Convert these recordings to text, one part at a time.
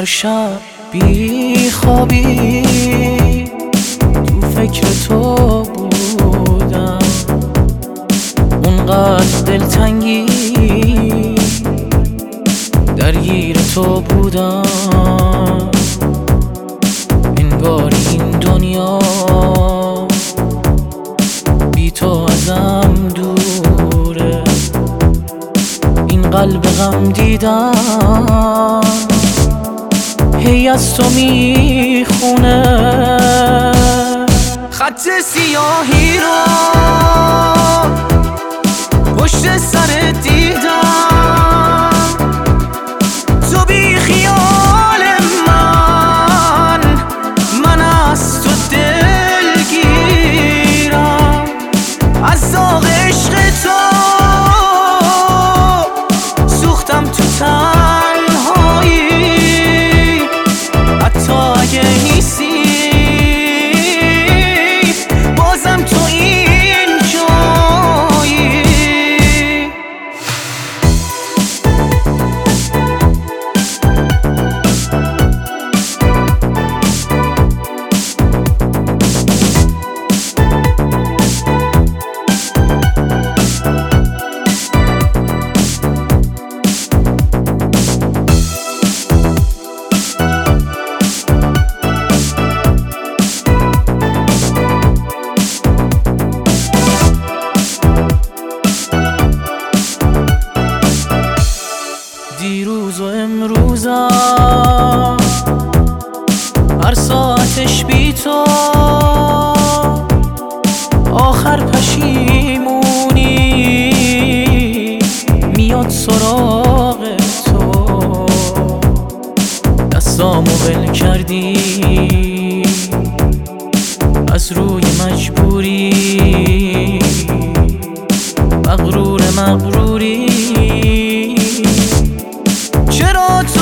شب بی خوابی تو فکر تو بودم، اونقدر دلتنگی درگیر تو بودم. انگار این دنیا بی تو ازم دوره، این قلب غم دیدم هی از تو میخونه. خط سیاهی رو پشت سر دیدم، تو بی خیال من از تو دلگیرم. از داغ عشق تو سوختم تو تنهایی، حتی اگه نیستی بازم تو این جایی. دیروز و امروزم هر ساعتش بی تو، آخر پشیمونی میاد سراغ تو. دستامو ول کردی از روی مجبوری، مغروری. چرا تو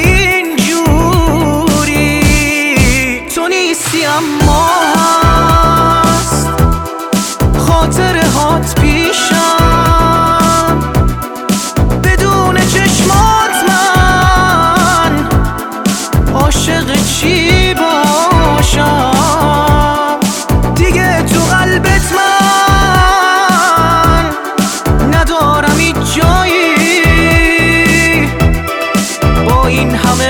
اینجوری؟ تو نیستی اما هست خاطره هات پیشم، بدون چشمات من عاشق چی باشم؟ دیگه تو قلبت من ندارم هیچ جایی، این همه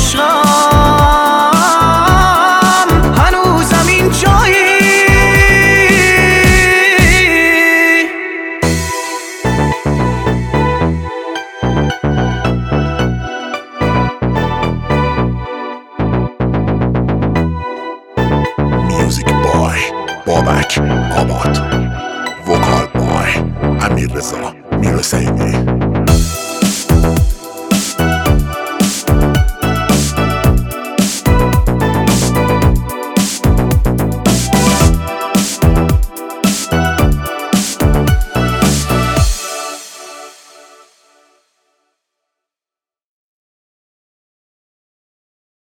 عشقم هنوزم این جایی. میوزیک بای بابک آباد، وکال بای امیررضا میرحسینی.